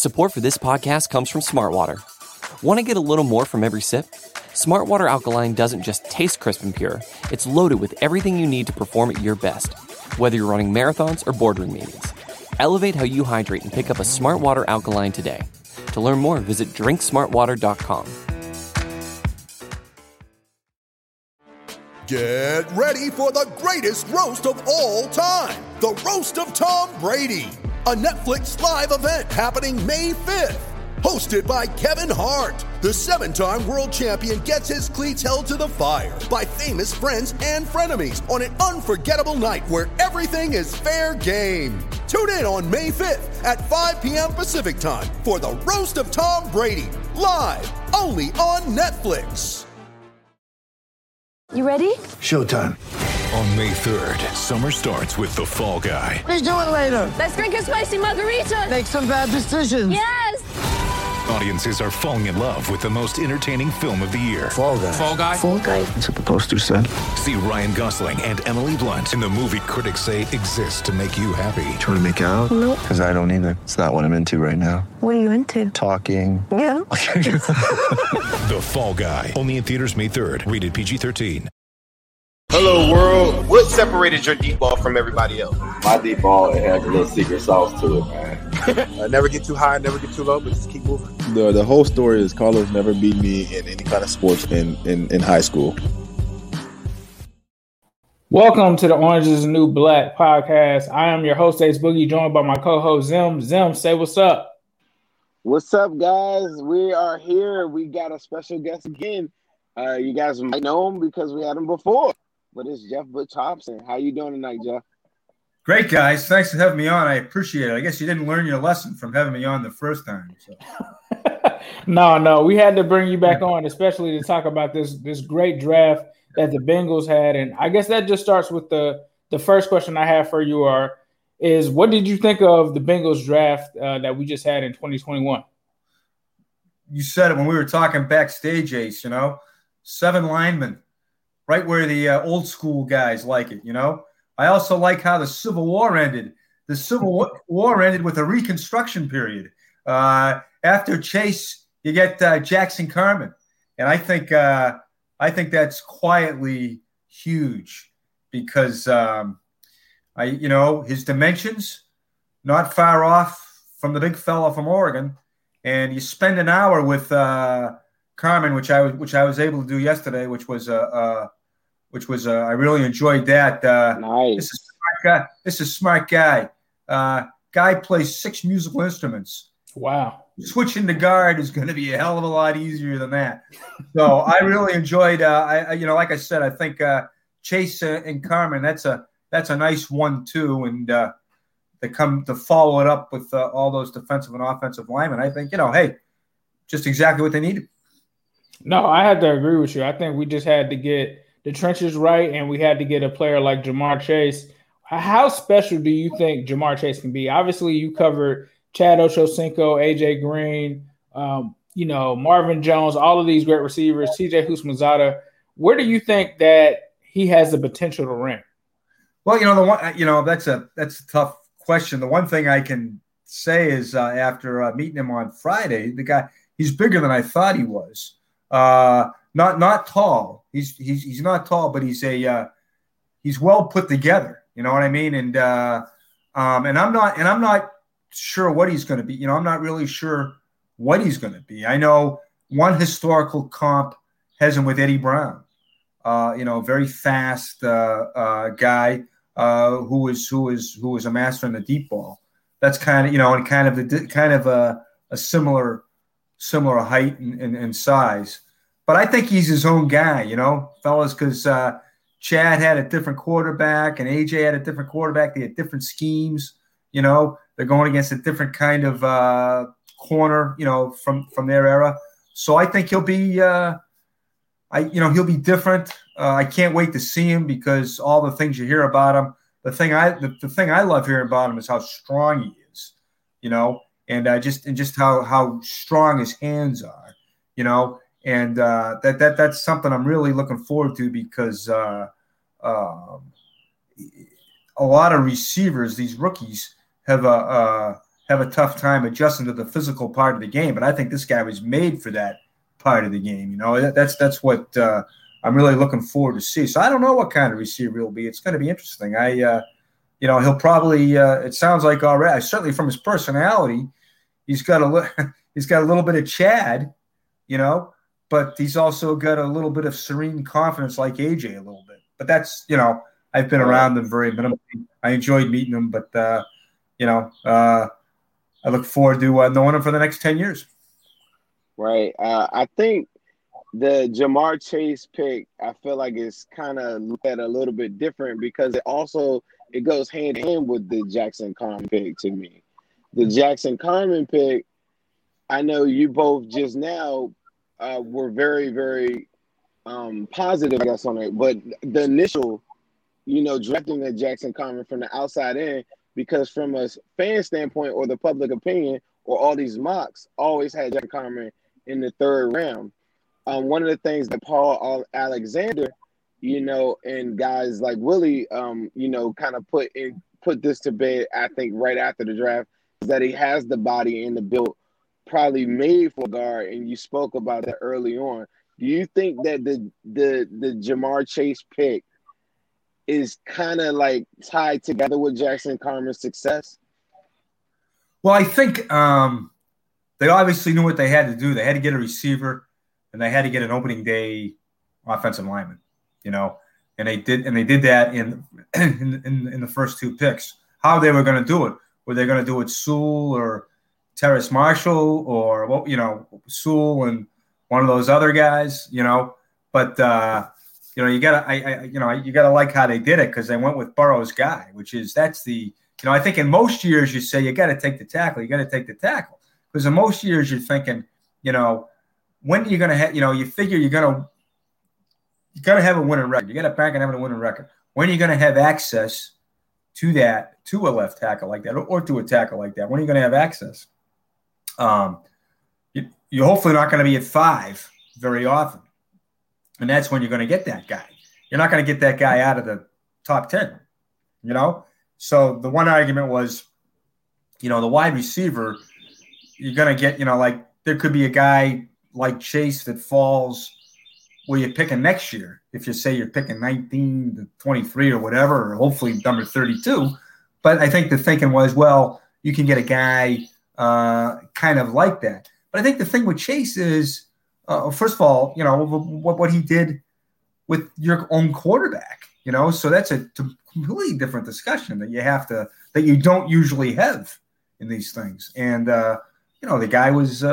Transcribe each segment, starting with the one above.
Support for this podcast comes from Smartwater. Want to get a little more from every sip? Smartwater Alkaline doesn't just taste crisp and pure, it's loaded with everything you need to perform at your best, whether you're running marathons or boardroom meetings. Elevate how you hydrate and pick up a Smartwater Alkaline today. To learn more, visit drinksmartwater.com. Get ready for the greatest roast of all time, the Roast of Tom Brady, a Netflix live event happening May 5th. Hosted by Kevin Hart, the 7-time world champion gets his cleats held to the fire by famous friends and frenemies on an unforgettable night where everything is fair game. Tune in on May 5th at 5 p.m. Pacific time for the Roast of Tom Brady, live only on Netflix. You ready? Showtime. On May 3rd, summer starts with The Fall Guy. Let's do it later. Let's drink a spicy margarita. Make some bad decisions. Yes. Audiences are falling in love with the most entertaining film of the year. Fall Guy. Fall Guy? Fall guy. That's what the poster said. See Ryan Gosling and Emily Blunt in the movie critics say exists to make you happy. Trying to make it out? Nope. Because I don't either. It's not what I'm into right now. What are you into? Talking. Yeah. The Fall Guy. Only in theaters May 3rd. Rated PG-13. Hello, world. What separated your deep ball from everybody else? My deep ball, it has a little secret sauce to it, man. Never get too high, never get too low, but just keep moving. The whole story is Carlos never beat me in any kind of sports in high school. Welcome to the Orange is the New Black podcast. I am your host, Ace Boogie, joined by my co-host, Zim. Zim, say what's up. What's up, guys? We are here. We got a special guest again. You guys might know him because we had him before, but it's Jeff Butch Hobson. How you doing tonight, Jeff? Great, guys. Thanks for having me on. I appreciate it. I guess you didn't learn your lesson from having me on the first time. So. No. We had to bring you back on, especially to talk about this great draft that the Bengals had. And I guess that just starts with the first question I have for you is what did you think of the Bengals draft that we just had in 2021? You said it when we were talking backstage, Ace, 7 linemen, right where the old school guys like it, I also like how the Civil War ended. The Civil War ended with a reconstruction period. After Chase, you get Jackson Carman, and I think that's quietly huge because his dimensions not far off from the big fella from Oregon, and you spend an hour with Carman, which I was able to do yesterday, which was I really enjoyed that. Nice. This is a smart guy. Guy plays 6 musical instruments. Wow. Switching to guard is going to be a hell of a lot easier than that. So I really enjoyed. Like I said, I think Chase and Carman. That's a nice 1-2, and they come to follow it up with all those defensive and offensive linemen. I think hey, just exactly what they needed. No, I had to agree with you. I think we just had to get the trenches right, and we had to get a player like Ja'Marr Chase. How special do you think Ja'Marr Chase can be? Obviously, you covered Chad Ochocinco, A.J. Green, Marvin Jones, all of these great receivers, T.J. Houshmandzadeh. Where do you think that he has the potential to rank? Well, that's a tough question. The one thing I can say is after meeting him on Friday, the guy, he's bigger than I thought he was. Not tall. He's not tall, but he's well put together. You know what I mean? And I'm not sure what he's going to be. I'm not really sure what he's going to be. I know one historical comp has him with Eddie Brown. Very fast guy who was a master in the deep ball. That's kind of a similar height and size. But I think he's his own guy, fellas, because Chad had a different quarterback and AJ had a different quarterback. They had different schemes, They're going against a different kind of corner, from their era. So I think he'll be he'll be different. I can't wait to see him because all the things you hear about him. The thing I love hearing about him is how strong he is, and just how strong his hands are, and that's something I'm really looking forward to because a lot of receivers, these rookies, have have a tough time adjusting to the physical part of the game. But I think this guy was made for that part of the game. You know, that's what I'm really looking forward to see. So I don't know what kind of receiver he'll be. It's going to be interesting. He'll probably. It sounds like already. Certainly from his personality, he's got a little bit of Chad, you know, but he's also got a little bit of serene confidence like AJ a little bit. But that's, you know, I've been around them very minimally. I enjoyed meeting them, but I look forward to knowing him for the next 10 years. Right. I think the Ja'Marr Chase pick, I feel like it's kind of looked at a little bit different because it goes hand in hand with the Jackson Carman pick to me. The Jackson Carman pick, I know you both just now were very, very positive, I guess, on it. But the initial, drafting the Jackson Carman from the outside in, because from a fan standpoint or the public opinion or all these mocks always had Jackson Carman in the third round. One of the things that Paul Alexander, and guys like Willie, kind of put this to bed, I think, right after the draft, is that he has the body and the build probably made for guard, and you spoke about that early on. Do you think that the Ja'Marr Chase pick is kind of like tied together with Jackson Carman's success? Well, I think they obviously knew what they had to do. They had to get a receiver, and they had to get an opening day offensive lineman, and they did that in the first two picks. How they were going to do it? Were they going to do it Sewell or Terrace Marshall or Sewell and one of those other guys, But you gotta like how they did it because they went with Burrow's guy, I think in most years you say you got to take the tackle, because in most years you're thinking, when are you going to have, you figure you're going to have a winning record. You got to bank on having a winning record. When are you going to have access to a left tackle like that or to a tackle like that? When are you going to have access? You're hopefully not going to be at 5 very often. And that's when you're going to get that guy. You're not going to get that guy out of the top 10, So the one argument was, the wide receiver, you're going to get, there could be a guy like Chase that falls where you're picking next year. If you say you're picking 19 to 23 or whatever, or hopefully number 32. But I think the thinking was, well, you can get a guy kind of like that. But I think the thing with Chase is, first of all, what he did with your own quarterback, so that's a completely different discussion that you don't usually have in these things. And, the guy was,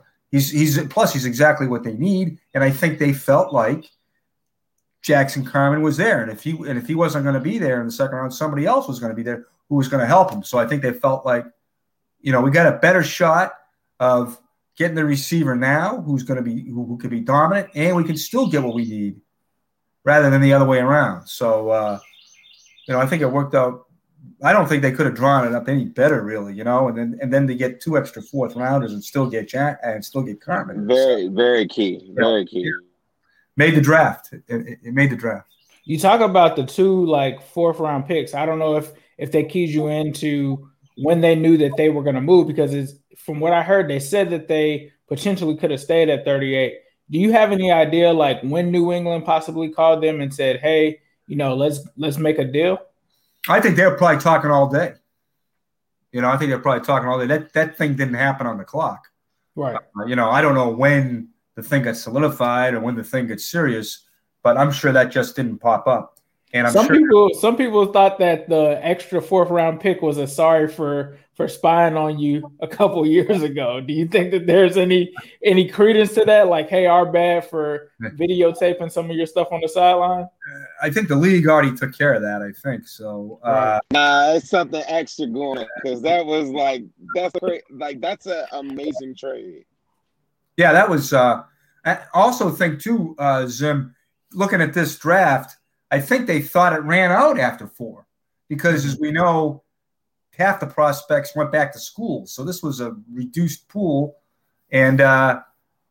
he's exactly what they need. And I think they felt like Jackson Carman was there. And if he wasn't going to be there in the second round, somebody else was going to be there who was going to help him. So I think they felt like, we got a better shot of getting the receiver now who could be dominant, and we can still get what we need rather than the other way around. So, I think it worked out. I don't think they could have drawn it up any better, really, and then to get 2 extra fourth rounders and still get Carman. Very, very key. Very key. Made the draft. It made the draft. You talk about the 2 fourth round picks. I don't know if they keyed you into when they knew that they were going to move, because from what I heard, they said that they potentially could have stayed at 38. Do you have any idea when New England possibly called them and said, hey, let's make a deal? I think they're probably talking all day. I think they're probably talking all day. That thing didn't happen on the clock. Right. I don't know when the thing got solidified or when the thing gets serious, but I'm sure that just didn't pop up. And some people thought that the extra fourth round pick was a sorry for spying on you a couple years ago. Do you think that there's any credence to that? Like, hey, our bad for videotaping some of your stuff on the sideline? I think the league already took care of that. I think so. Nah, it's something extra going, because that was that's an amazing trade. Yeah, that was. I also think too, Zim, looking at this draft, I think they thought it ran out after 4 because, as we know, half the prospects went back to school. So this was a reduced pool. And I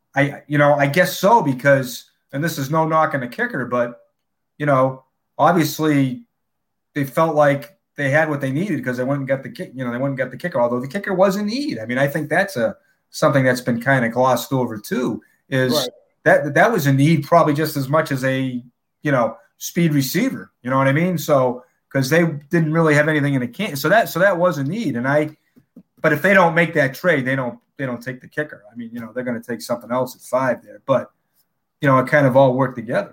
guess so, because, and this is no knock on the kicker, but, obviously they felt like they had what they needed because they went and got the kick. They went and got the kicker. Although the kicker was in need. I mean, I think that's something that's been kind of glossed over too. Is that was a need probably just as much as a speed receiver. You know what I mean? So because they didn't really have anything in the can. So that was a need. But if they don't make that trade, they don't take the kicker. I mean, they're going to take something else at 5 there. But it kind of all worked together.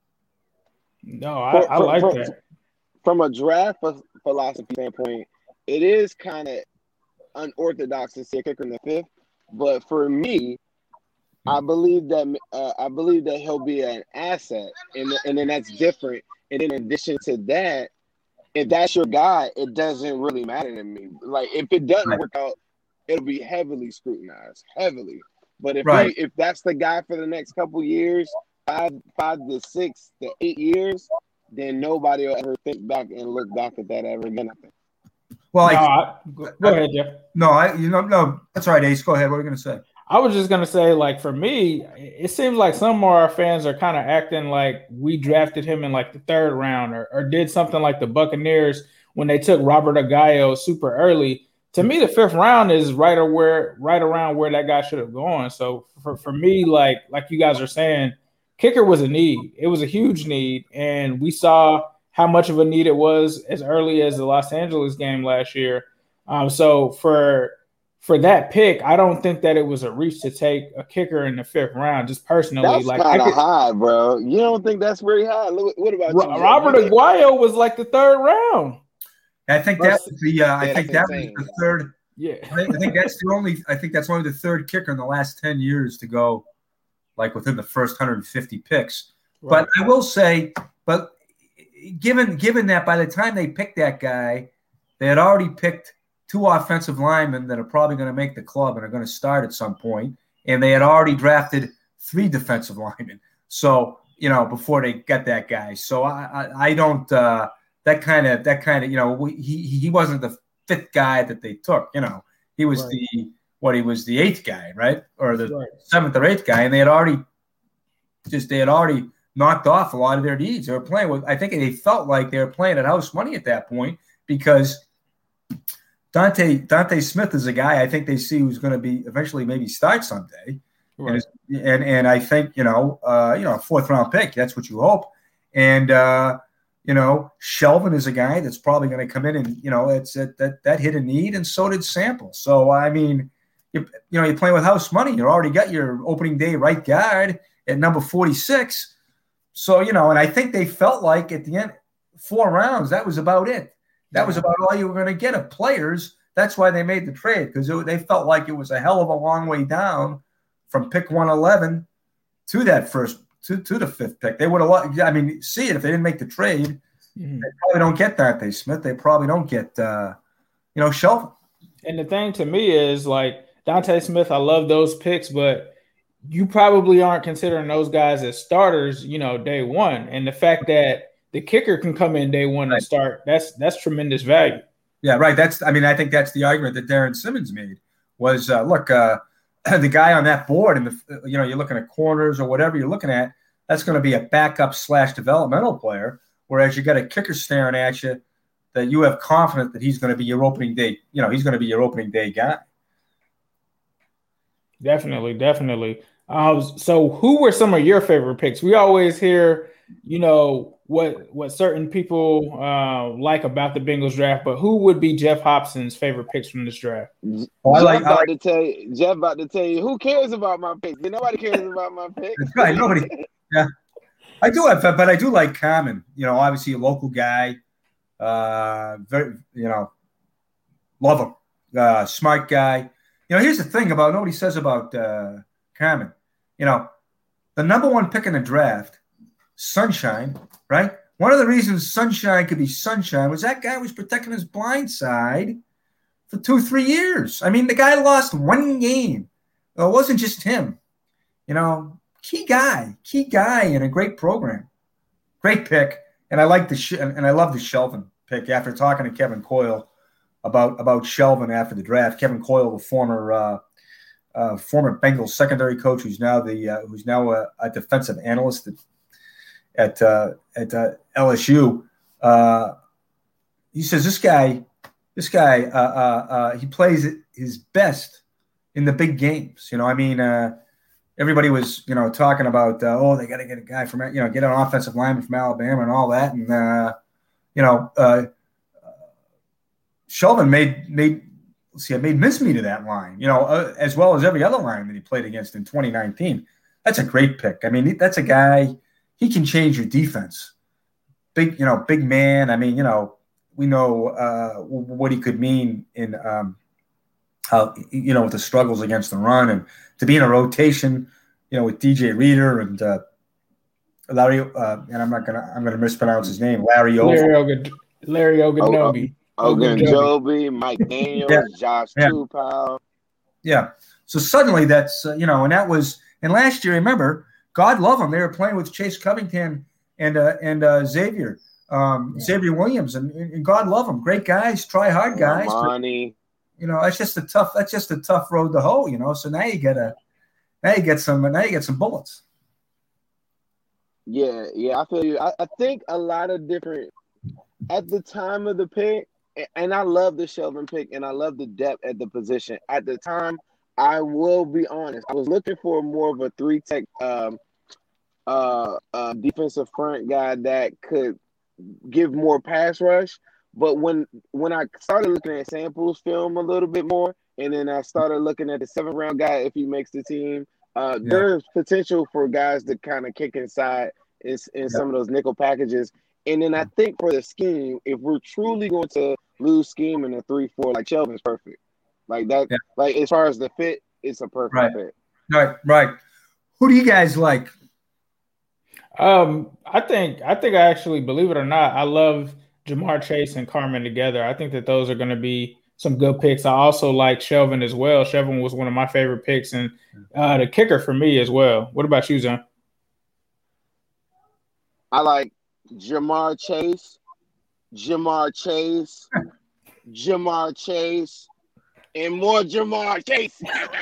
No, I like that. From a draft philosophy standpoint, it is kind of unorthodox to see a kicker in the 5th. But for me, I believe that he'll be an asset, and then that's different. And in addition to that, if that's your guy, it doesn't really matter to me. Like if it doesn't work out, it'll be heavily scrutinized, heavily. But if that's the guy for the next couple years, 5 to 6 to 8 years, then nobody will ever think back and look back at that ever again. I think. Well, go ahead, Jeff. No, that's all right, Ace. Go ahead. What are you going to say? I was just going to say, like, for me, it seems like some of our fans are kind of acting like we drafted him in, like, the 3rd round or did something like the Buccaneers when they took Robert Aguayo super early. To me, the 5th round is right around where that guy should have gone. So, for me, like you guys are saying, kicker was a need. It was a huge need, and we saw how much of a need it was as early as the Los Angeles game last year. So, for that pick, I don't think that it was a reach to take a kicker in the 5th round. Just personally, that's kind of high, bro. You don't think that's very high? What about you? Robert Aguayo was like the 3rd round. I think that was the. I think that was the 3rd. Yeah, I think that's the only. I think that's only the 3rd kicker in the last 10 years to go, like within the first 150 picks. Right. But I will say, given that by the time they picked that guy, they had already picked 2 offensive linemen that are probably going to make the club and are going to start at some point, and they had already drafted 3 defensive linemen. So before they got that guy, so I don't that kind of he wasn't the 5th guy that they took. He was he was the 8th guy, right, or the 7th or 8th guy, and they had already knocked off a lot of their needs. They were playing with. I think they felt like they were playing at house money at that point because Dante Smith is a guy I think they see who's going to be eventually maybe start someday, and I think 4th round pick. That's what you hope, and Shelvin is a guy that's probably going to come in and it's that hit a need, and so did Sample. So I mean, you're playing with house money. You already got your opening day right guard at number 46. So and I think they felt like at the end 4 rounds that was about it. That was about all you were going to get of players. That's why they made the trade, because they felt like it was a hell of a long way down from pick 111 to that first to the 5th pick. They would have. I mean, see it if they didn't make the trade. They probably don't get Dante Smith. They probably don't get Shelvin. And the thing to me is like Dante Smith. I love those picks, but you probably aren't considering those guys as starters. Day one, and the fact that the kicker can come in day one and start. That's tremendous value. Yeah, right. I think that's the argument that Darren Simmons made was, the guy on that board and you're looking at corners or whatever you're looking at, that's going to be a backup / developmental player. Whereas you got a kicker staring at you that you have confidence that he's going to be your opening day. He's going to be your opening day guy. Definitely. So who were some of your favorite picks? We always hear, what certain people like about the Bengals draft, but who would be Jeff Hobson's favorite picks from this draft? Jeff about to tell you who cares about my picks. Nobody cares about my picks. That's right. Nobody. Yeah, I do like Common. Obviously a local guy. Very, love him. Smart guy. Here's the thing about nobody says about Common. The number 1 pick in the draft, Sunshine, right? One of the reasons Sunshine could be Sunshine was that guy was protecting his blind side for 2-3 years. I mean, the guy lost 1 game. It wasn't just him. Key guy in a great program. Great pick. And I like and I love the Shelvin pick after talking to Kevin Coyle about Shelvin after the draft. Kevin Coyle, the former Bengals secondary coach, who's now a defensive analyst at LSU. he says this guy, he plays his best in the big games. You know, I mean, everybody was, talking about, they got to get a guy from, get an offensive lineman from Alabama and all that. And, Shelvin made mincemeat of that line, as well as every other line that he played against in 2019. That's a great pick. I mean, that's a guy, he can change your defense. Big man. I mean, we know what he could mean in how, with the struggles against the run, and to be in a rotation, with DJ Reader and Larry, and I'm gonna mispronounce his name, Larry Ogunjobi. Ogunjobi, Mike Daniels, Josh Tupou. Yeah. So suddenly that's, and that was, and last year, remember, God love them, they were playing with Chase Covington and Xavier Williams, and God love them, great guys, try hard guys. Money. That's just a tough road to hoe. So now you get some bullets. Yeah, I feel you. I think a lot of different at the time of the pick, and I love the Shelvin pick, and I love the depth at the position. At the time, I will be honest, I was looking for more of a 3-tech defensive front guy that could give more pass rush. But when I started looking at Samples' film a little bit more, and then I started looking at the 7th-round guy if he makes the team, there's potential for guys to kind of kick inside in some of those nickel packages. And then I think for the scheme, if we're truly going to lose scheme in a 3-4, like Shelvin's perfect. Like that, like as far as the fit, it's a perfect fit. Right. Who do you guys like? I think I actually, believe it or not, I love Ja'Marr Chase and Carman together. I think that those are going to be some good picks. I also like Shelvin as well. Shelvin was one of my favorite picks, and the kicker for me as well. What about you, Zon? I like Ja'Marr Chase, and more Ja'Marr Chase.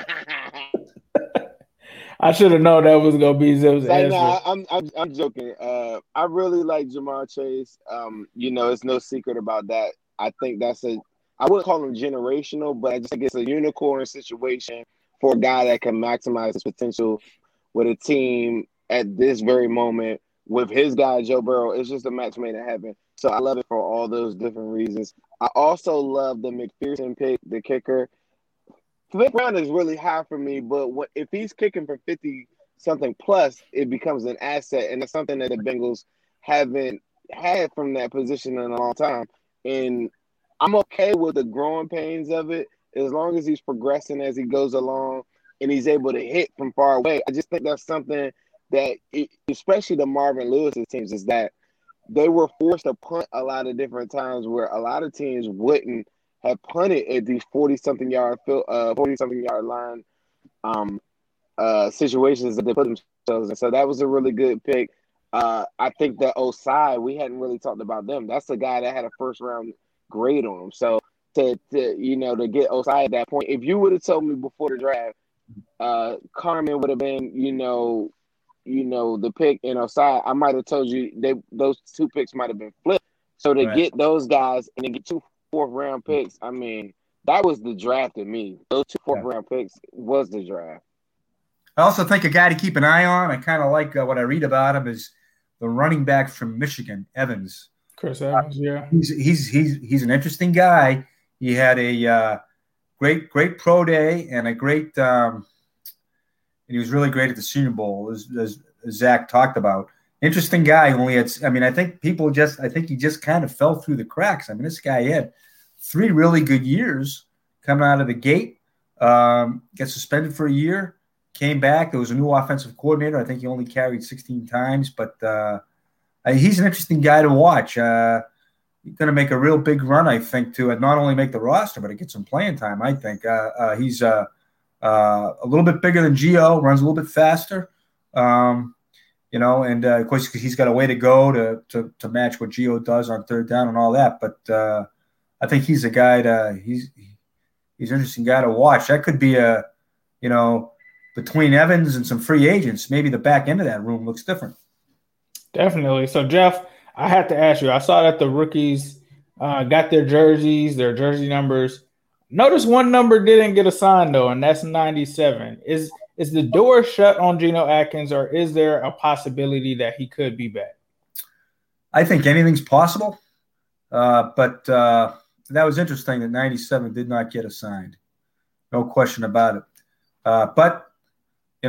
I should have known that was gonna be Zim's answer. No, I'm joking. I really like Ja'Marr Chase. It's no secret about that. I think I wouldn't call him generational, but I just think it's a unicorn situation for a guy that can maximize his potential with a team at this very moment with his guy Joe Burrow. It's just a match made in heaven. So I love it for all those different reasons. I also love the McPherson pick, the kicker. Fifth round is really high for me, but if he's kicking for 50-something plus, it becomes an asset, and it's something that the Bengals haven't had from that position in a long time. And I'm okay with the growing pains of it as long as he's progressing as he goes along and he's able to hit from far away. I just think that's something that, especially the Marvin Lewis's teams, is that they were forced to punt a lot of different times where a lot of teams wouldn't have punted at these 40-something yard line situations that they put themselves in. So that was a really good pick. I think that Osai, we hadn't really talked about them. That's the guy that had a first-round grade on him. So to get Osai at that point, if you would have told me before the draft, Carman would have been, the pick in Osai, I might have told you those two picks might have been flipped. So to get those guys and to get 2 4th-round picks, I mean, that was the draft to me. Those 2 4th-round picks was the draft. I also think a guy to keep an eye on, I kind of like what I read about him, is the running back from Michigan, Evans. Chris Evans, yeah. He's an interesting guy. He had a great pro day and a great and he was really great at the Senior Bowl, as Zach talked about. Interesting guy. I think he just kind of fell through the cracks. I mean, this guy had 3 really good years coming out of the gate. Got suspended for a year, came back. There was a new offensive coordinator. I think he only carried 16 times, but he's an interesting guy to watch. He's going to make a real big run, I think, to not only make the roster, but to get some playing time, I think. He's a little bit bigger than Gio, runs a little bit faster. And of course, he's got a way to go to match what Gio does on 3rd down and all that. But I think he's a guy he's an interesting guy to watch. That could be between Evans and some free agents, maybe the back end of that room looks different. Definitely. So, Jeff, I have to ask you, I saw that the rookies got their jerseys, their jersey numbers. Notice one number didn't get assigned though, and that's 97. Is the door shut on Geno Atkins, or is there a possibility that he could be back? I think anything's possible, but that was interesting that 97 did not get assigned. No question about it. But they're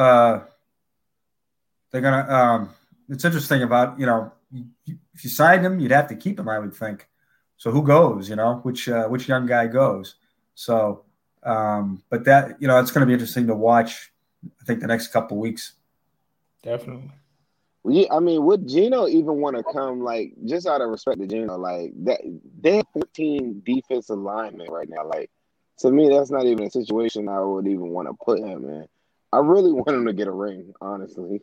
gonna. It's interesting about if you signed him, you'd have to keep him, I would think. So who goes? Which young guy goes? So, but that it's going to be interesting to watch. I think the next couple of weeks. Definitely. Yeah, I mean, would Geno even want to come? Like, just out of respect to Geno, like that they have 14 defensive linemen right now. Like, to me, that's not even a situation I would even want to put him in. I really want him to get a ring, honestly.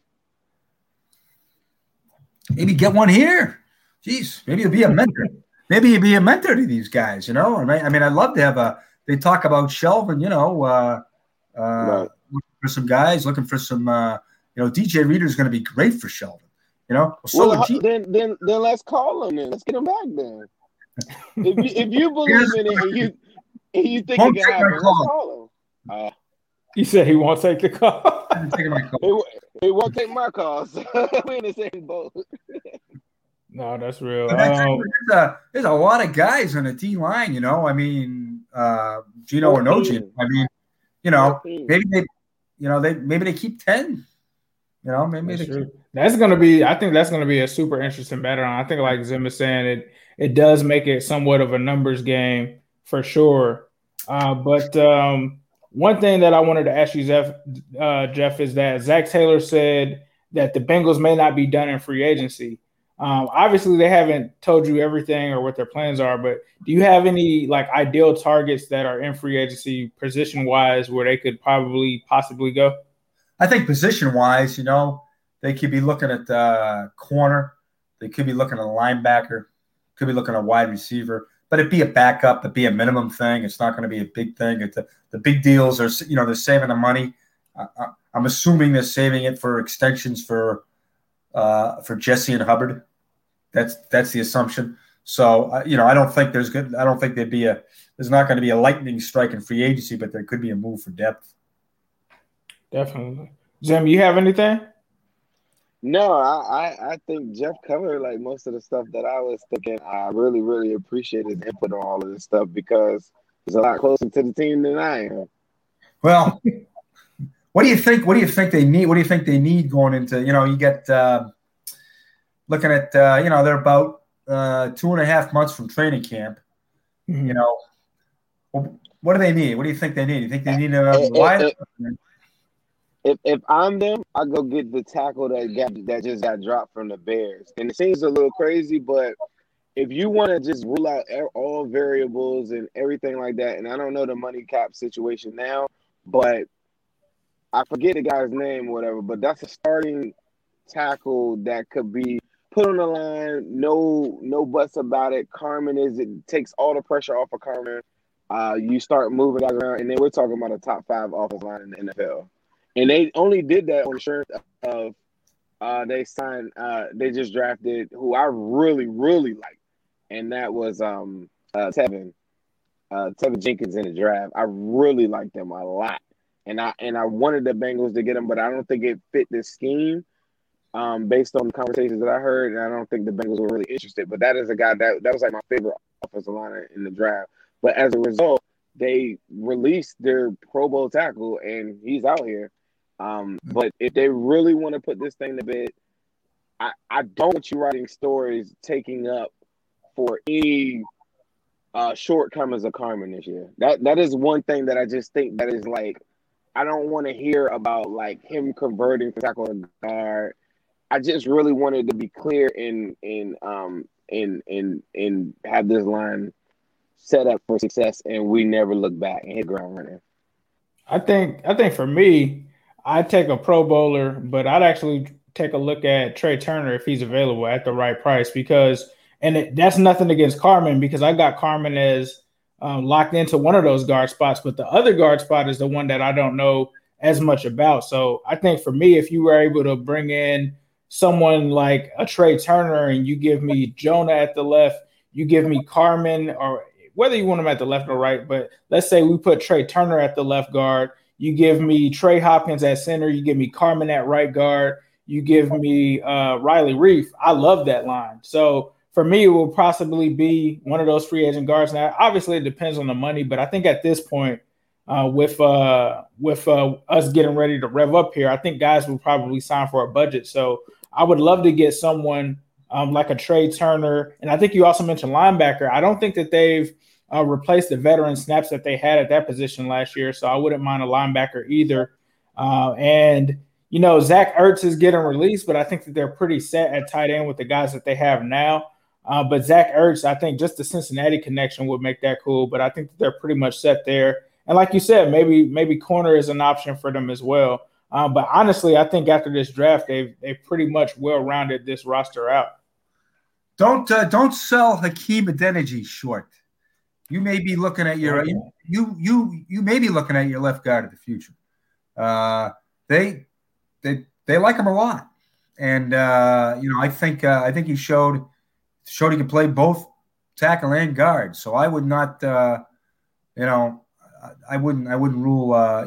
Maybe get one here. Jeez, maybe he'll be a mentor. Maybe he'll be a mentor to these guys, I mean, I'd love to have they talk about Shelvin, right. Looking for some guys, looking for some, DJ Reader is going to be great for Shelvin, then let's call him then. Let's get him back then. If you believe in it and you think it can happen, let's call him. He said he won't take the call. He won't take my call. So we're in the same boat. No, that's real. There's a lot of guys on the D line, I mean, Geno or no Geno. I mean, maybe they keep 10. That's gonna be. I think that's gonna be a super interesting battle. I think, like Zim is saying, it does make it somewhat of a numbers game for sure. But one thing that I wanted to ask you, Jeff, is that Zach Taylor said that the Bengals may not be done in free agency. Obviously, they haven't told you everything or what their plans are, but do you have any ideal targets that are in free agency position-wise where they could possibly go? I think position-wise, they could be looking at corner. They could be looking at a linebacker. Could be looking at a wide receiver. But it'd be a backup. It'd be a minimum thing. It's not going to be a big thing. The big deals are, they're saving the money. I'm assuming they're saving it for extensions for Jesse and Hubbard. That's the assumption. So I don't think there's not going to be a lightning strike in free agency, but there could be a move for depth. Definitely. Jim, you have anything? No, I think Jeff covered most of the stuff that I was thinking. I really, really appreciate his input on all of this stuff because he's a lot closer to the team than I am. Well, what do you think? What do you think they need? What do you think they need going into? You get looking at they're about 2.5 months from training camp. Mm-hmm. What do they need? What do you think they need? You think they need a wide? If I'm them, I go get the tackle that just got dropped from the Bears. And it seems a little crazy, but if you want to just rule out all variables and everything like that, and I don't know the money cap situation now, but I forget the guy's name or whatever, but that's a starting tackle that could be put on the line, no buts about it. It takes all the pressure off of Carmen. You start moving guys around, and then we're talking about a top 5 offensive line in the NFL. And they only did that on insurance of they just drafted who I really, really like, and that was Tevin Jenkins in the draft. I really liked them a lot, and I wanted the Bengals to get him, but I don't think it fit the scheme based on the conversations that I heard, and I don't think the Bengals were really interested. But that is a guy that was my favorite offensive liner in the draft. But as a result, they released their Pro Bowl tackle, and he's out here. But if they really want to put this thing to bed, I don't want you writing stories taking up for any shortcomings of Carmen this year. That is one thing that I just think that is I don't want to hear about him converting to tackle and guard. I just really wanted to be clear and have this line set up for success, and we never look back and hit ground running. I think for me, I'd take a Pro Bowler, but I'd actually take a look at Trey Turner if he's available at the right price that's nothing against Carmen because I got Carmen as locked into one of those guard spots, but the other guard spot is the one that I don't know as much about. So I think for me, if you were able to bring in someone like a Trey Turner and you give me Jonah at the left, You give me Carmen, or whether you want him at the left or right, but let's say we put Trey Turner at the left guard. You give me Trey Hopkins at center. You give me Carmen at right guard. You give me Riley Reef. I love that line. So for me, it will possibly be one of those free agent guards. Now, obviously, it depends on the money, but I think at this point, with us getting ready to rev up here, I think guys will probably sign for a budget. So I would love to get someone like a Trey Turner. And I think you also mentioned linebacker. I don't think that they've replaced the veteran snaps that they had at that position last year. So I wouldn't mind a linebacker either. And Zach Ertz is getting released, but I think that they're pretty set at tight end with the guys that they have now. But Zach Ertz, I think just the Cincinnati connection would make that cool. But I think that they're pretty much set there. And like you said, maybe corner is an option for them as well. But honestly, I think after this draft, they've pretty much well-rounded this roster out. Don't sell Hakeem Adeniji short. You may be looking at your you may be looking at your left guard of the future. They like him a lot, and I think he showed he could play both tackle and guard. So I would not I wouldn't rule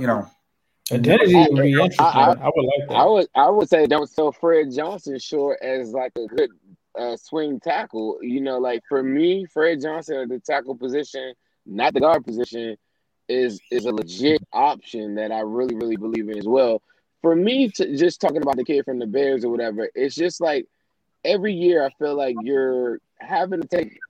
Adeniji would be interesting. I would like that. I would say don't sell Fred Johnson short as like a good swing tackle. Like for me, Fred Johnson at the tackle position, not the guard position, is a legit option that I really, really believe in as well. For me, just talking about the kid from the Bears or whatever, it's just like every year I feel like you're having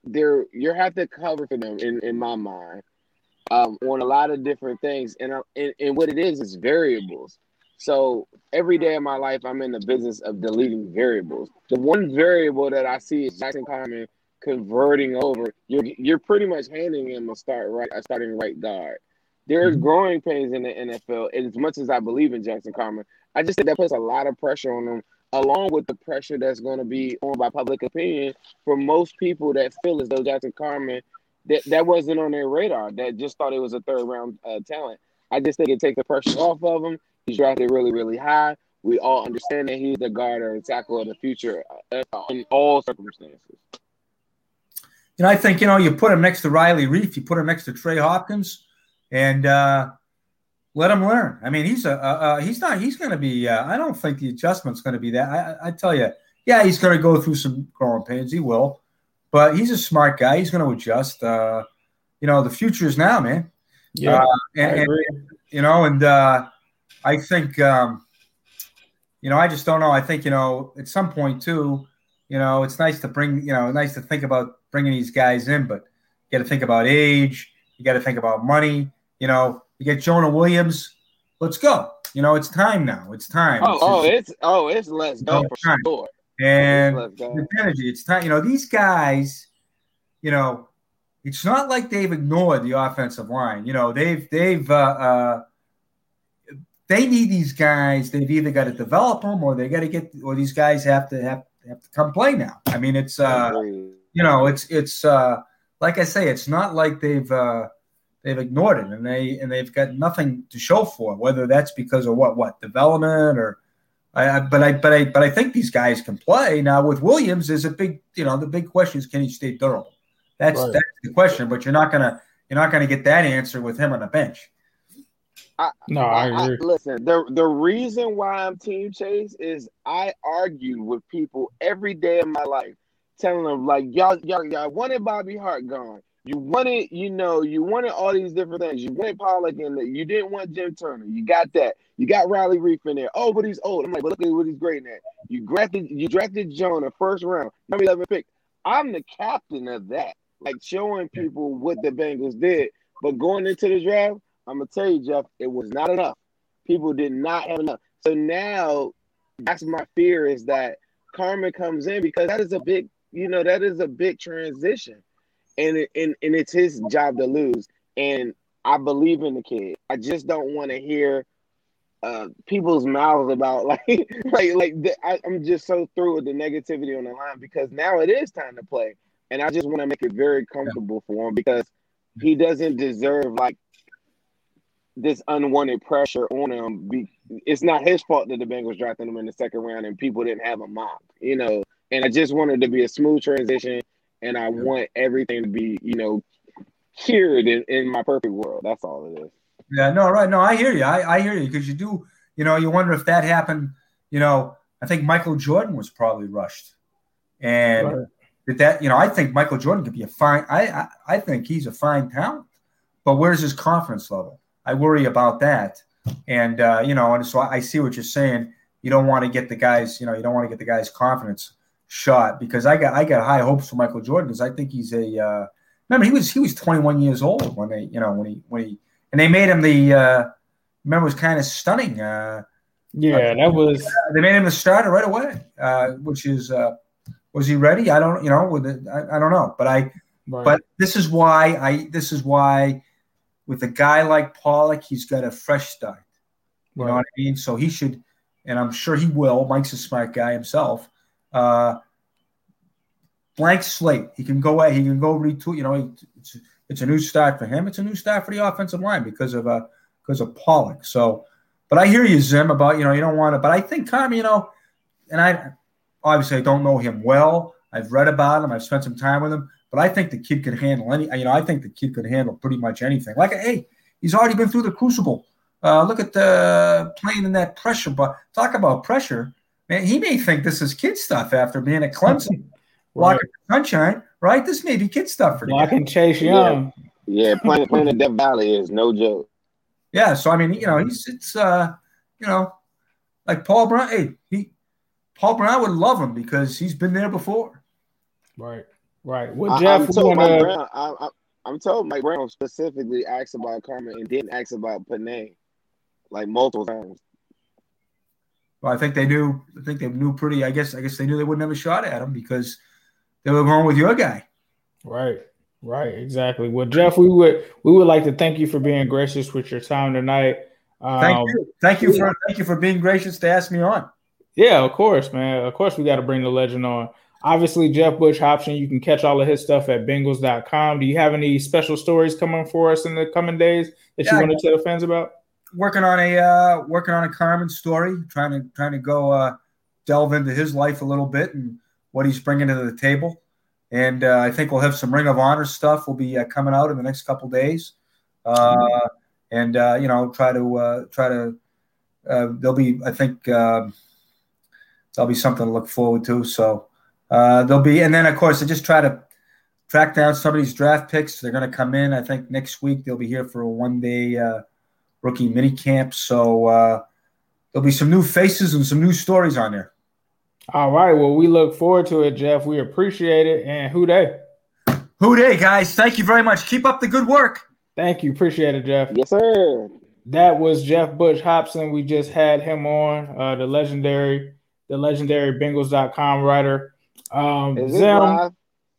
to cover for them in my mind on a lot of different things, and what it is variables. So every day of my life, I'm in the business of deleting variables. The one variable that I see is Jackson Carman converting over. You're pretty much handing him a starting right guard. There's growing pains in the NFL, and as much as I believe in Jackson Carman, I just think that puts a lot of pressure on him, along with the pressure that's going to be on by public opinion for most people that feel as though Jackson Carman, that wasn't on their radar, that just thought it was a third-round talent. I just think it takes the pressure off of him. He's drafted really, really high. We all understand that he's the guard or tackle of the future in all circumstances. I think, you put him next to Riley Reef, you put him next to Trey Hopkins, and let him learn. I mean, he's going to be, I don't think the adjustment's going to be that. I tell you, yeah, he's going to go through some growing pains. He will. But he's a smart guy. He's going to adjust. The future is now, man. Yeah, I think, I just don't know. I think, at some point too, it's nice to think about bringing these guys in, but you got to think about age. You got to think about money. You get Jonah Williams. Let's go. It's time now. It's time. It's let's go for sure. And the energy, it's time. These guys, it's not like they've ignored the offensive line. They need these guys. They've either got to develop them, or they got to or these guys have to come play now. I mean, it's it's like I say, it's not like they've ignored it, and they've got nothing to show for it, whether that's because of what development or. But I think these guys can play now. With Williams, there's a big, the big question is, can he stay durable? That's the question. But you're not gonna get that answer with him on the bench. I agree. Listen, the reason why I'm Team Chase is I argue with people every day of my life, telling them like y'all wanted Bobby Hart gone. You wanted, you wanted all these different things. You wanted Pollock in there. You didn't want Jim Turner. You got that. You got Riley Reef in there. Oh, but he's old. I'm like, but look at what he's great at. You drafted Jonah first round, number 11 pick. I'm the captain of that, like showing people what the Bengals did. But going into the draft, I'm gonna tell you, Jeff, it was not enough. People did not have enough. So now, that's my fear, is that Carman comes in, because that is a big transition. And it's his job to lose. And I believe in the kid. I just don't want to hear people's mouths about I'm just so through with the negativity on the line, because now it is time to play. And I just want to make it very comfortable for him, because he doesn't deserve this unwanted pressure on him. It's not his fault that the Bengals drafted him in the second round and people didn't have him mocked, And I just wanted to be a smooth transition. and I want everything to be, cured in my perfect world. That's all it is. Yeah, no, right. No, I hear you. I hear you because you do, you wonder if that happened. I think Michael Jordan was probably rushed. And that, I think Michael Jordan could be a fine, I think he's a fine talent. But where's his confidence level? I worry about that. And, and so I see what you're saying. You don't want to get the guys, you don't want to get the guy's confidence shot because I got high hopes for Michael Jordan because I think he's remember he was 21 years old when they, when he and they made him remember it was kind of stunning. That was they made him the starter right away, which is was he ready? I don't, I don't know, but this is why with a guy like Pollock, he's got a fresh start. You know what I mean? So he should, and I'm sure he will. Mike's a smart guy himself. Blank slate. He can go retool. It's a new start for him. It's a new start for the offensive line because of Pollock. So, but I hear you, Zim, about you don't want to. But I think Carmen, and I obviously I don't know him well. I've read about him. I've spent some time with him. But I think the kid could handle any. I think the kid could handle pretty much anything. He's already been through the crucible. Look at the playing in that pressure. But talk about pressure, man. He may think this is kid stuff after being at Clemson, blocking sunshine. Right? This may be kid stuff for the blocking Chase Young. Yeah, playing at Death Valley is no joke. Yeah. So I mean, it's like Paul Brown. Hey, Paul Brown would love him because he's been there before. Right. Well, Jeff, I'm told Mike Brown specifically asked about Carmen and didn't ask about Panay like multiple times. Well, I think they knew. Pretty. I guess they knew they wouldn't have a shot at him because they were going with your guy. Right. Exactly. Well, Jeff, we would like to thank you for being gracious with your time tonight. Thank you for being gracious to ask me on. Yeah, of course, man. Of course, we got to bring the legend on. Obviously, Jeff Butch Hobson, you can catch all of his stuff at Bengals.com. Do you have any special stories coming for us in the coming days that you want to tell the fans about? Working on a Carmen story, trying to go delve into his life a little bit and what he's bringing to the table. And I think we'll have some Ring of Honor stuff will be coming out in the next couple days. And try to there'll be, I think there'll be something to look forward to. So there'll be, and then of course I just try to track down some of these draft picks. They're going to come in. I think next week they'll be here for a 1-day rookie mini camp. So there'll be some new faces and some new stories on there. All right. Well, we look forward to it, Jeff. We appreciate it. And who dey? Who dey, guys? Thank you very much. Keep up the good work. Thank you. Appreciate it, Jeff. Yes, sir. That was Jeff Butch Hobson. We just had him on, the legendary Bengals.com writer. Is it live?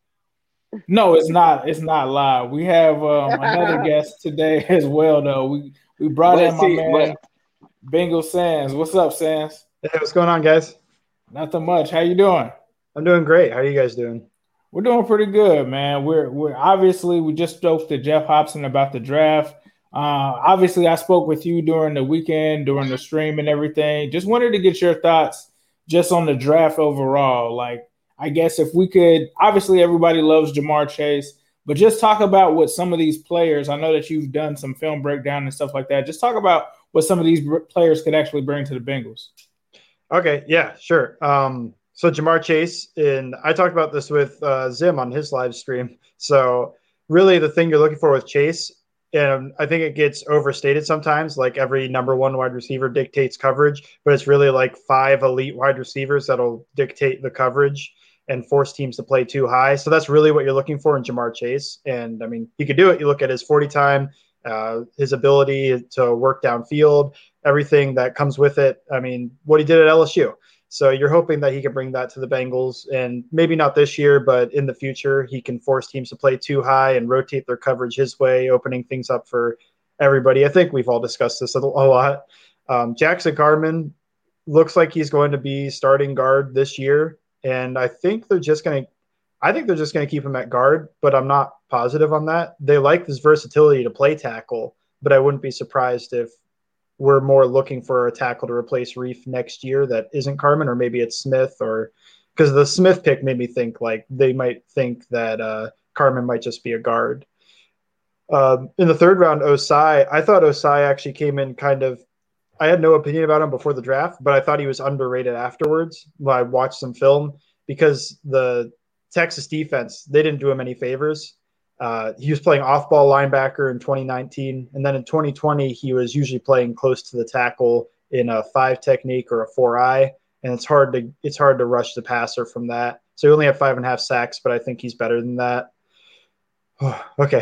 No, it's not. It's not live. We have another guest today as well, though. We brought in my man, Bengal Sands. What's up, Sands? Hey, what's going on, guys? Nothing much. How you doing? I'm doing great. How are you guys doing? We're doing pretty good, man. We're obviously we just spoke to Jeff Hobson about the draft. Obviously, I spoke with you during the weekend, during the stream and everything. Just wanted to get your thoughts just on the draft overall. Like, I guess if we could, obviously everybody loves Ja'Marr Chase, but just talk about what some of these players, I know that you've done some film breakdown and stuff like that. Just talk about what some of these players could actually bring to the Bengals. Okay, yeah, sure. So Ja'Marr Chase, and I talked about this with Zim on his live stream. So really the thing you're looking for with Chase, and I think it gets overstated sometimes, like every number one wide receiver dictates coverage, but it's really like 5 elite wide receivers that'll dictate the coverage and force teams to play too high. So that's really what you're looking for in Ja'Marr Chase. And I mean, he could do it. You look at his 40 time, his ability to work downfield, everything that comes with it. I mean, what he did at LSU. So you're hoping that he can bring that to the Bengals, and maybe not this year, but in the future, he can force teams to play too high and rotate their coverage his way, opening things up for everybody. I think we've all discussed this a lot. Jackson Carman looks like he's going to be starting guard this year, and I think they're just going to keep him at guard, but I'm not positive on that. They like this versatility to play tackle, but I wouldn't be surprised if we're more looking for a tackle to replace Reef next year that isn't Carman, or maybe it's Smith or because the Smith pick made me think like they might think that Carman might just be a guard. In the third round, Osai, I thought Osai actually came in kind of, I had no opinion about him before the draft, but I thought he was underrated afterwards when I watched some film because the Texas defense, they didn't do him any favors. He was playing off-ball linebacker in 2019, and then in 2020, he was usually playing close to the tackle in a 5 technique or a 4-eye, and it's hard to rush the passer from that. So he only had 5.5 sacks, but I think he's better than that. Okay.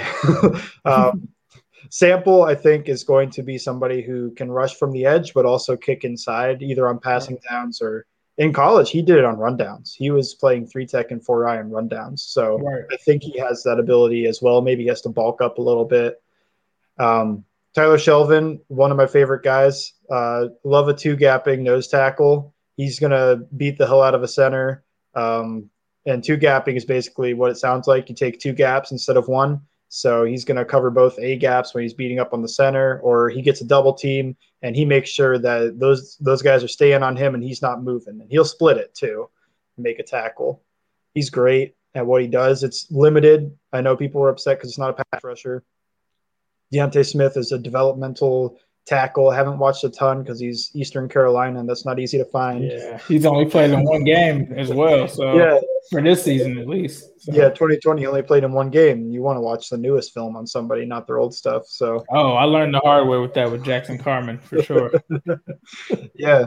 Sample, I think, is going to be somebody who can rush from the edge, but also kick inside, either on passing downs or in college. He did it on rundowns. He was playing 3-tech and 4-eye on rundowns. So I think he has that ability as well. Maybe he has to bulk up a little bit. Tyler Shelvin, one of my favorite guys. Love a 2-gapping nose tackle. He's going to beat the hell out of a center. And 2-gapping is basically what it sounds like. You take 2 gaps instead of 1. So he's going to cover both A gaps when he's beating up on the center, or he gets a double team and he makes sure that those guys are staying on him and he's not moving. And he'll split it too, make a tackle. He's great at what he does. It's limited. I know people were upset because it's not a pass rusher. Deontay Smith is a developmental tackle. I haven't watched a ton because he's Eastern Carolina, and that's not easy to find. Yeah, he's only played in 1 game as well. So yeah, for this season at least. So. Yeah, 2020 he only played in 1 game. You want to watch the newest film on somebody, not their old stuff. So I learned the hard way with that with Jackson Carman for sure. Yeah.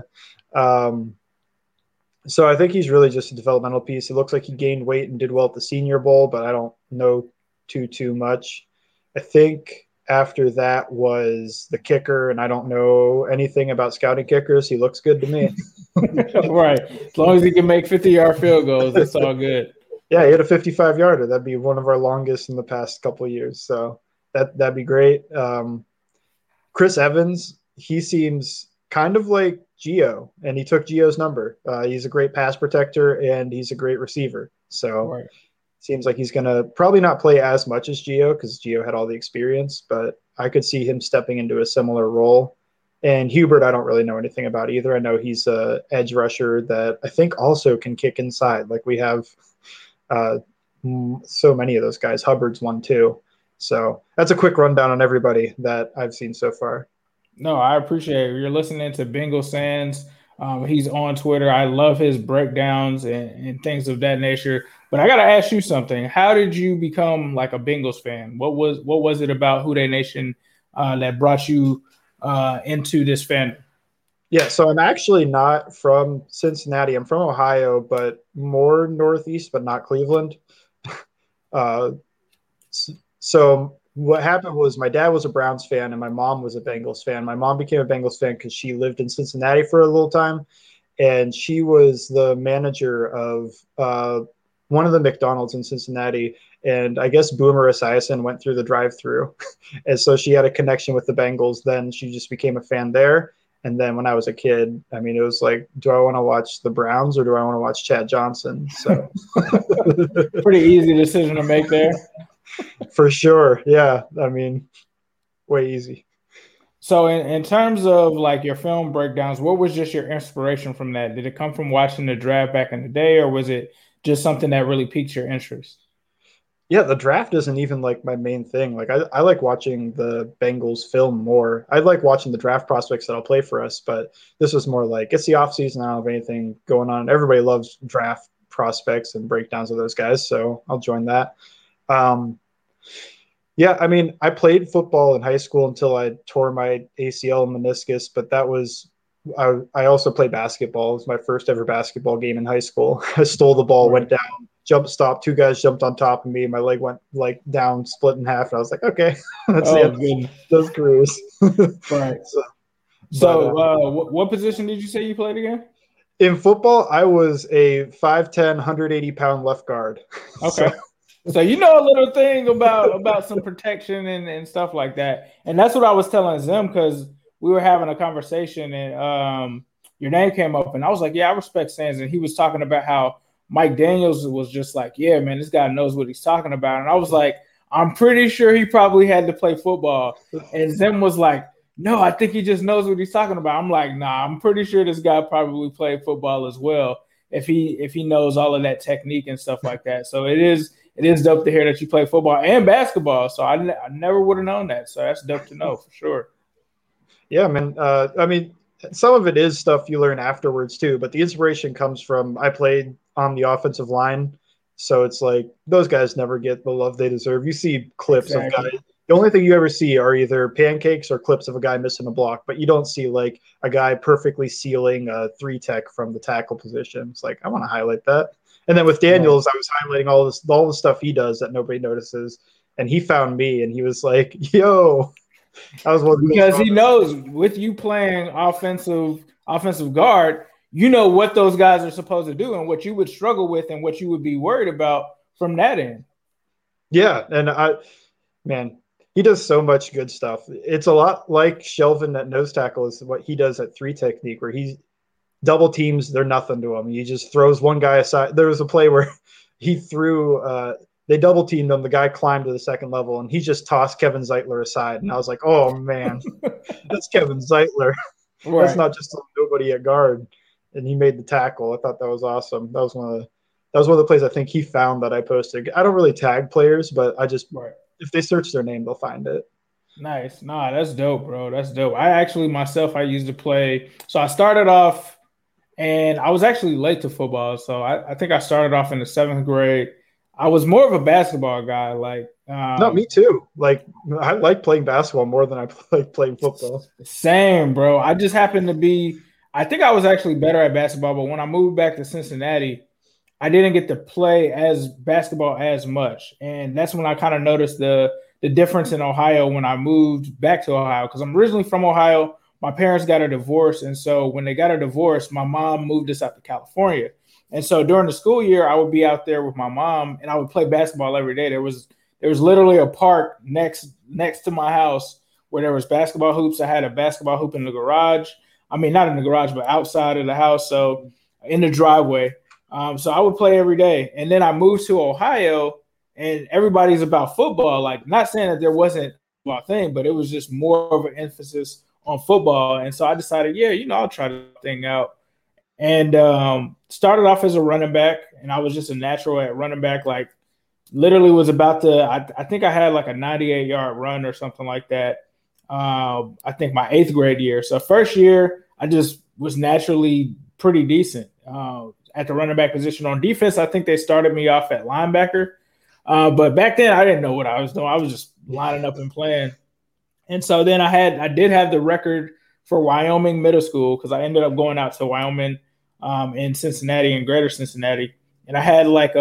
So I think he's really just a developmental piece. It looks like he gained weight and did well at the Senior Bowl, but I don't know too much. I think after that was the kicker, and I don't know anything about scouting kickers. He looks good to me. Right. As long as he can make 50-yard field goals, it's all good. Yeah, he had a 55-yarder. That'd be one of our longest in the past couple of years. So that'd be great. Chris Evans, he seems kind of like Gio, and he took Gio's number. He's a great pass protector, and he's a great receiver. So seems like he's going to probably not play as much as Gio because Gio had all the experience, but I could see him stepping into a similar role. And Hubert, I don't really know anything about either. I know he's a edge rusher that I think also can kick inside. Like we have so many of those guys. Hubbard's one too. So that's a quick rundown on everybody that I've seen so far. No, I appreciate it. You're listening to Bengal Sands. He's on Twitter. I love his breakdowns and things of that nature. But I got to ask you something. How did you become like a Bengals fan? What was it about Houday Nation that brought you into this fandom? Yeah, so I'm actually not from Cincinnati. I'm from Ohio, but more northeast, but not Cleveland. So what happened was my dad was a Browns fan and my mom was a Bengals fan. My mom became a Bengals fan because she lived in Cincinnati for a little time, and she was the manager of one of the McDonald's in Cincinnati. And I guess Boomer Esiason went through the drive-thru. And so she had a connection with the Bengals. Then she just became a fan there. And then when I was a kid, I mean, it was like, do I want to watch the Browns or do I want to watch Chad Johnson? So pretty easy decision to make there. For sure. Yeah. I mean, way easy. So in terms of like your film breakdowns, what was just your inspiration from that? Did it come from watching the draft back in the day, or was it just something that really piqued your interest? Yeah, the draft isn't even like my main thing. Like I like watching the Bengals film more. I like watching the draft prospects that'll play for us, but this was more like it's the offseason. I don't have anything going on. Everybody loves draft prospects and breakdowns of those guys, so I'll join that. Yeah, I mean, I played football in high school until I tore my ACL and meniscus, but that was I also played basketball. It was my first ever basketball game in high school. I stole the ball, went down, jump stop, 2 guys jumped on top of me, my leg went like down, split in half, and I was like, okay, that's the end of those careers. Right. So what position did you say you played again? In football, I was a 5'10", 180-pound left guard. Okay. So you know a little thing about some protection and stuff like that. And that's what I was telling Zim, because we were having a conversation and your name came up and I was like, yeah, I respect Sands. And he was talking about how Mike Daniels was just like, yeah, man, this guy knows what he's talking about. And I was like, I'm pretty sure he probably had to play football. And Zim was like, no, I think he just knows what he's talking about. I'm like, nah, I'm pretty sure this guy probably played football as well. if he knows all of that technique and stuff like that. So it is dope to hear that you play football and basketball. So I never would have known that. So that's dope to know for sure. Yeah, man. I mean, some of it is stuff you learn afterwards too, but the inspiration comes from I played on the offensive line. So it's like those guys never get the love they deserve. You see clips of guys. The only thing you ever see are either pancakes or clips of a guy missing a block, but you don't see like a guy perfectly sealing a 3-tech from the tackle position. It's like, I want to highlight that. And then with Daniels, I was highlighting all the stuff he does that nobody notices. And he found me and he was like, yo, that was one because he knows with you playing offensive guard, you know what those guys are supposed to do and what you would struggle with and what you would be worried about from that end. Yeah. And he does so much good stuff. It's a lot like Shelvin at nose tackle is what he does at 3 technique, where he double teams, they're nothing to him. He just throws one guy aside. There was a play where he threw they double teamed him. The guy climbed to the second level, and he just tossed Kevin Zeitler aside. And I was like, oh, man, that's Kevin Zeitler. Right. That's not just nobody at guard. And he made the tackle. I thought that was awesome. That was one of the plays I think he found that I posted. I don't really tag players, but I just if they search their name, they'll find it. Nice. Nah, that's dope, bro. That's dope. I used to play. So I started off, and I was actually late to football. So I think I started off in the 7th grade. I was more of a basketball guy. No, me too. Like, I like playing basketball more than I like playing football. Same, bro. I just happened to be – I think I was actually better at basketball, but when I moved back to Cincinnati, I didn't get to play as basketball as much. And that's when I kind of noticed the difference in Ohio when I moved back to Ohio, because I'm originally from Ohio. My parents got a divorce. And so when they got a divorce, my mom moved us out to California. And so during the school year, I would be out there with my mom and I would play basketball every day. There was literally a park next to my house where there was basketball hoops. I had a basketball hoop in the garage. I mean, not in the garage, but outside of the house. So in the driveway. So I would play every day. And then I moved to Ohio and everybody's about football. Like, not saying that there wasn't a football thing, but it was just more of an emphasis on football. And so I decided, I'll try the thing out. And started off as a running back, and I was just a natural at running back. Like, literally was about to I think I had like a 98-yard run or something like that. I think my 8th grade year. So first year, I just was naturally pretty decent at the running back position. On defense, I think they started me off at linebacker. But back then, I didn't know what I was doing. I was just lining up and playing. And so then I did have the record for Wyoming middle school, because I ended up going out to Wyoming in Cincinnati and Greater Cincinnati. And I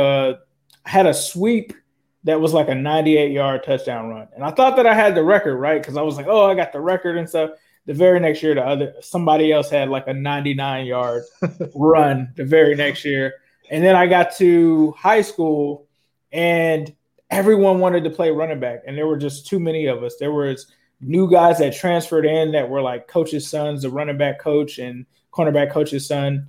had a sweep that was like a 98-yard touchdown run. And I thought that I had the record, right? Because I was like, I got the record and stuff. The very next year, somebody else had like a 99-yard run the very next year. And then I got to high school and everyone wanted to play running back. And there were just too many of us. There was new guys that transferred in that were like coaches' sons, the running back coach and cornerback coach's son.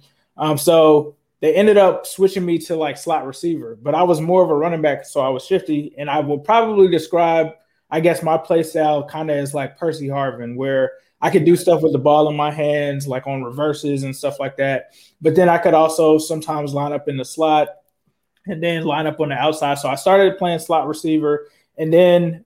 So they ended up switching me to like slot receiver, but I was more of a running back. So I was shifty, and I will probably describe, I guess, my play style kind of as like Percy Harvin, where I could do stuff with the ball in my hands, like on reverses and stuff like that. But then I could also sometimes line up in the slot and then line up on the outside. So I started playing slot receiver, and then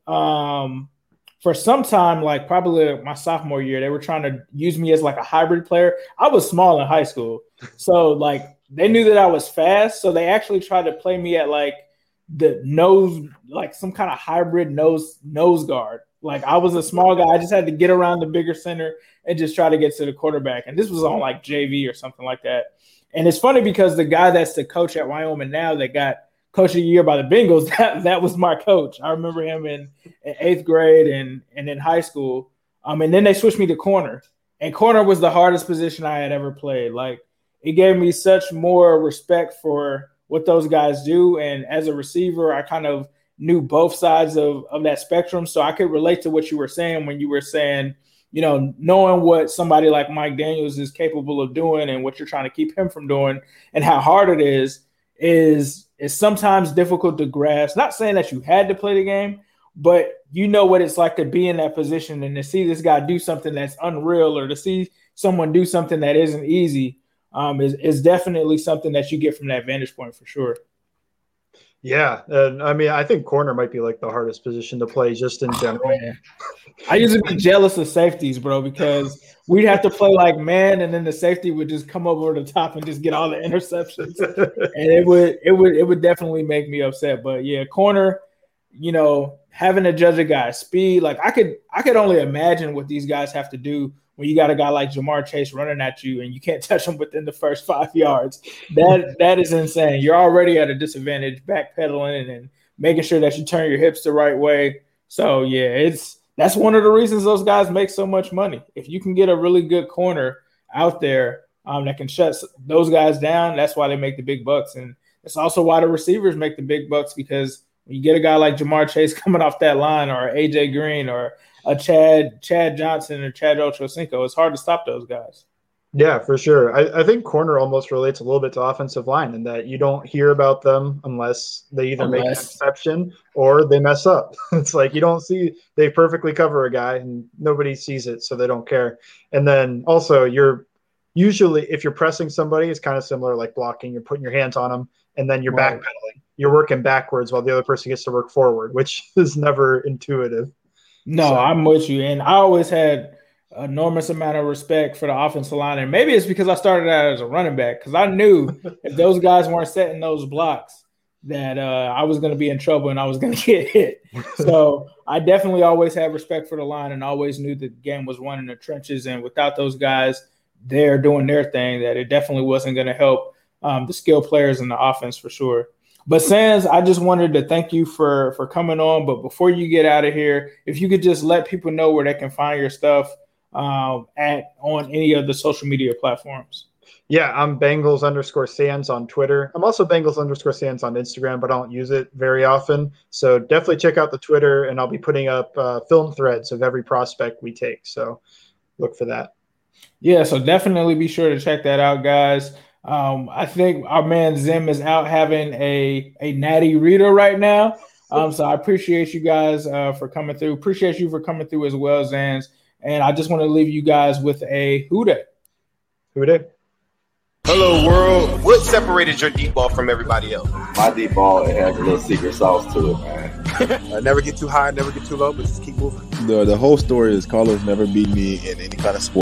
for some time, like probably my sophomore year, they were trying to use me as like a hybrid player. I was small in high school, so like they knew that I was fast, so they actually tried to play me at like the nose, like some kind of hybrid nose guard. Like, I was a small guy. I just had to get around the bigger center and just try to get to the quarterback. And this was on like JV or something like that. And it's funny because the guy that's the coach at Wyoming now that got coach of the year by the Bengals, that was my coach. I remember him in 8th grade and in high school. And then they switched me to corner. And corner was the hardest position I had ever played. Like, it gave me such more respect for what those guys do. And as a receiver, I kind of knew both sides of that spectrum. So I could relate to what you were saying when you were saying, knowing what somebody like Mike Daniels is capable of doing and what you're trying to keep him from doing and how hard it is sometimes difficult to grasp. Not saying that you had to play the game, but you know what it's like to be in that position and to see this guy do something that's unreal or to see someone do something that isn't easy. is definitely something that you get from that vantage point for sure. Yeah, and I mean, I think corner might be like the hardest position to play just in general. Man. I used to be jealous of safeties, bro, because we'd have to play like man, and then the safety would just come over the top and just get all the interceptions, and it would definitely make me upset. But yeah, corner, you know, having to judge a guy's speed, like I could only imagine what these guys have to do when you got a guy like Ja'Marr Chase running at you and you can't touch him within the first 5 yards. That is insane. You're already at a disadvantage, backpedaling and making sure that you turn your hips the right way. So yeah, that's one of the reasons those guys make so much money. If you can get a really good corner out there that can shut those guys down, that's why they make the big bucks. And it's also why the receivers make the big bucks, because when you get a guy like Ja'Marr Chase coming off that line, or AJ Green, or a Chad Johnson or Chad Ochocinco, it's hard to stop those guys. Yeah, for sure. I think corner almost relates a little bit to offensive line in that you don't hear about them unless they either make an exception or they mess up. It's like you don't see – they perfectly cover a guy and nobody sees it, so they don't care. And then also you're usually – if you're pressing somebody, it's kind of similar like blocking. You're putting your hands on them and then you're backpedaling. You're working backwards while the other person gets to work forward, which is never intuitive. No, I'm with you. And I always had an enormous amount of respect for the offensive line. And maybe it's because I started out as a running back, because I knew if those guys weren't setting those blocks that I was going to be in trouble and I was going to get hit. So I definitely always had respect for the line and always knew the game was won in the trenches. And without those guys there doing their thing, that it definitely wasn't going to help the skill players in the offense for sure. But Sands, I just wanted to thank you for coming on. But before you get out of here, if you could just let people know where they can find your stuff on any of the social media platforms. Yeah, I'm Bengals_Sands on Twitter. I'm also Bengals_Sands on Instagram, but I don't use it very often. So definitely check out the Twitter, and I'll be putting up film threads of every prospect we take. So look for that. Yeah, so definitely be sure to check that out, guys. I think our man Zim is out having a natty reader right now. So I appreciate you guys for coming through. Appreciate you for coming through as well, Zans. And I just want to leave you guys with a who dat. Who dat? Hello, world. What separated your deep ball from everybody else? My deep ball, it has a little secret sauce to it, man. Never get too high, never get too low, but just keep moving. The whole story is Carlos never beat me in any kind of sport.